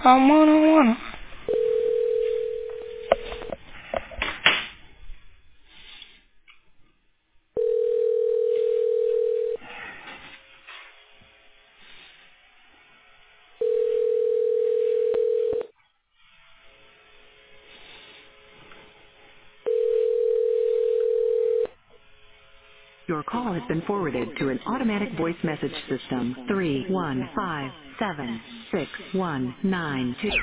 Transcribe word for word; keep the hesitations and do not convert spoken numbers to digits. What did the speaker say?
I wanna, wanna. Your call has been forwarded to an automatic voice message system. three one five seven six one nine two